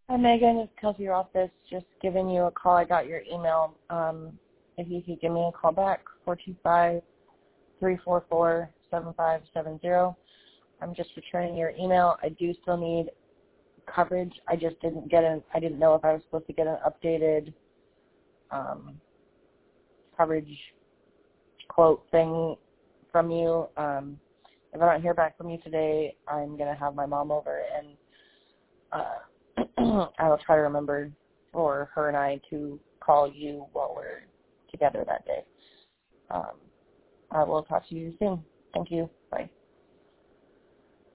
Hi, Megan. It's Kelsey Rothfuss. Just giving you a call. I got your email. If you could give me a call back, 425-344-7570. I'm just returning your email. I do still need coverage. I just didn't get I didn't know if I was supposed to get an updated coverage quote thing from you. If I don't hear back from you today, I'm going to have my mom over, and I will try to remember for her and I to call you while we're together that day. I will talk to you soon. Thank you. Bye.